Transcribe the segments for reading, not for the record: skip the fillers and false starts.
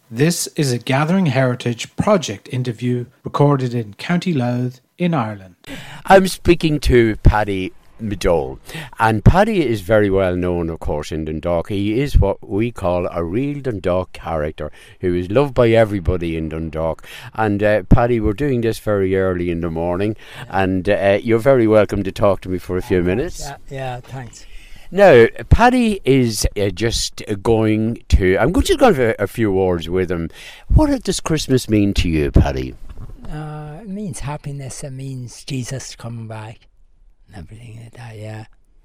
This is a Gathering Heritage project interview recorded in County Louth in Ireland. I'm speaking to Paddy Midole, and Paddy is very well known, of course, in Dundalk. He is what we call a real Dundalk character who is loved by everybody in Dundalk. And Paddy, we're doing this very early in the morning, and you're very welcome to talk to me for a few minutes. Yeah, thanks. Now, Paddy is just going to... I'm just going to have a few words with him. What does Christmas mean to you, Paddy? It means happiness. It means Jesus coming back and everything like that, yeah.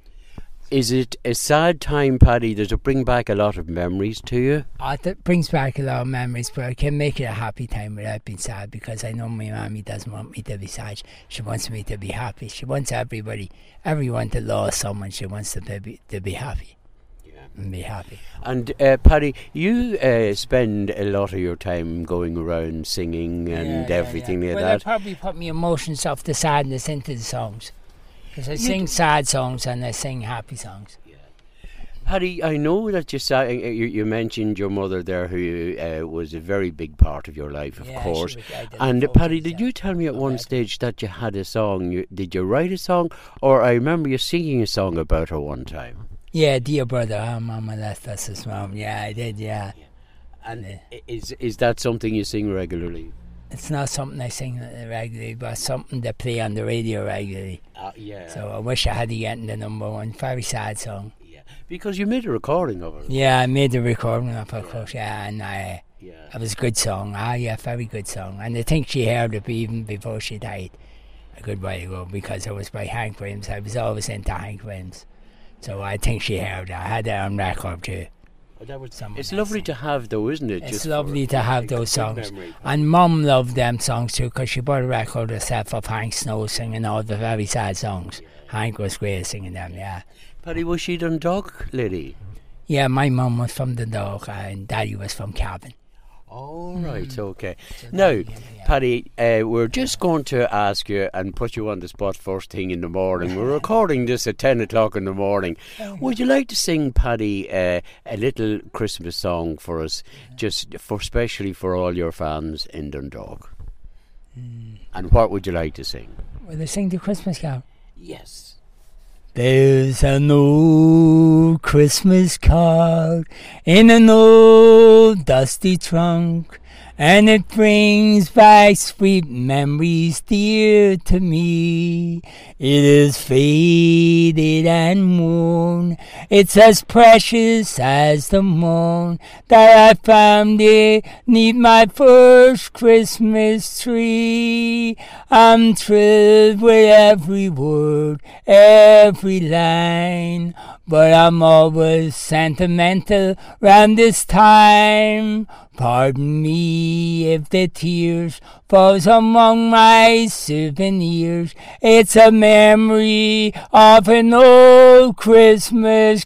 Is it a sad time, Paddy? Does it bring back a lot of memories to you? It brings back a lot of memories, but I can make it a happy time without being sad, because I know my mommy doesn't want me to be sad. She wants me to be happy. She wants everyone to love someone. She wants them to be happy. And be happy. And Paddy, you spend a lot of your time going around singing and everything like that. I probably put my emotions of the sadness into the songs, because I sing sad songs and I sing happy songs. Yeah. Paddy, I know that you mentioned your mother there, who was a very big part of your life, of course. And Paddy, did you tell me at one stage that you had a song? Did you write a song, or I remember you singing a song about her one time? Yeah, Dear Brother, our Mama left us as mom. Yeah, I did, yeah. And is that something you sing regularly? It's not something I sing regularly, but something they play on the radio regularly. Yeah. So I wish I had to get in the number one. Very sad song. Yeah, because you made a recording of it. Yeah, I made the recording of it, of course, yeah, and it was a good song. Very good song. And I think she heard it even before she died a good while ago, because it was by Hank Williams. I was always into Hank Williams. So I think she heard it. I had it on record too. It's lovely to have, though, isn't it? It's lovely to have those songs. And Mum loved them songs too, because she bought a record herself of Hank Snow singing all the very sad songs. Hank was great at singing them, yeah. Paddy, was she Dundalk lady? Yeah, my mum was from Dundalk and Daddy was from Cavan. All right, okay. Now, Paddy, we're just going to ask you and put you on the spot first thing in the morning. We're recording this at 10 o'clock in the morning. Would you like to sing, Paddy, a little Christmas song for us, especially for all your fans in Dundalk? And what would you like to sing? Will they sing the Christmas carol? Yes. There's an old Christmas card in an old dusty trunk, and it brings back sweet memories dear to me. It is faded and worn, it's as precious as the morn that I found it 'neath my first Christmas tree. I'm thrilled with every word, every line, but I'm always sentimental round this time. Pardon me if the tears falls among my souvenirs. It's a memory of an old Christmas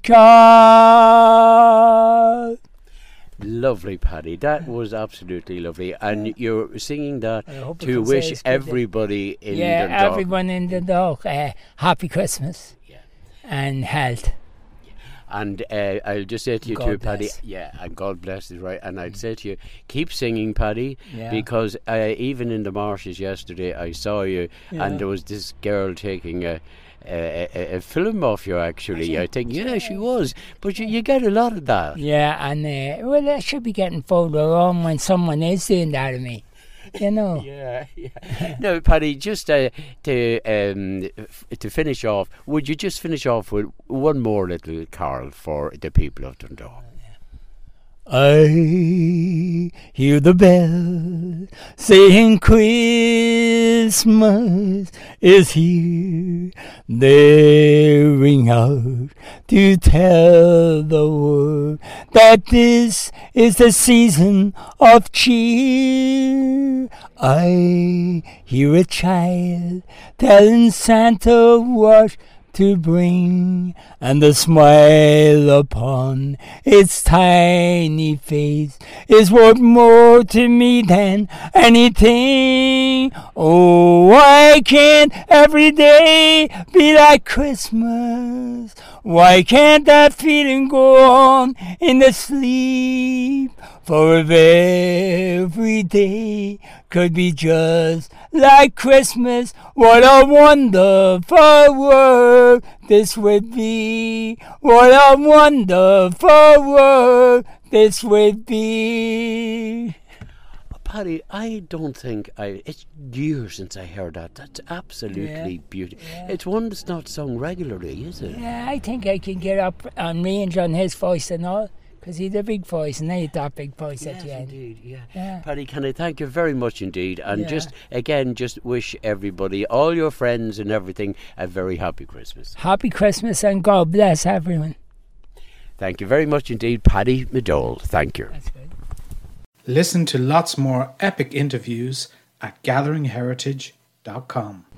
card. Lovely, Paddy. That was absolutely lovely. And you're singing that to wish everybody in Dundalk. Yeah, everyone in Dundalk happy Christmas and health. And I'll just say to you too, Paddy, and God bless is right. And I'd say to you, keep singing, Paddy, because even in the marshes yesterday, I saw you, and there was this girl taking a film of you, actually. I think, she was. But you get a lot of that. Yeah, and I should be getting photo on when someone is doing that to me. You know. Yeah. Now, Paddy, just to finish off, would you just finish off with one more little carol for the people of Dundalk? I hear the bell saying Christmas is here. They ring out to tell the world that this is the season of cheer. I hear a child telling Santa what to bring, and the smile upon its tiny face is worth more to me than anything. Oh, why can't every day be like Christmas? Why can't that feeling go on in the sleep? For if every day could be just like Christmas, what a wonderful world this would be. What a wonderful world this would be. Paddy, I don't think it's years since I heard that. That's absolutely beautiful. Yeah. It's one that's not sung regularly, is it? Yeah, I think I can get up on range on his voice and all, because he's a big voice and I had that big voice at the end. Indeed, yeah. Paddy, can I thank you very much indeed, and just wish everybody, all your friends and everything, a very happy Christmas. Happy Christmas and God bless everyone. Thank you very much indeed, Paddy McDowell. Thank you. That's good. Listen to lots more epic interviews at gatheringheritage.com.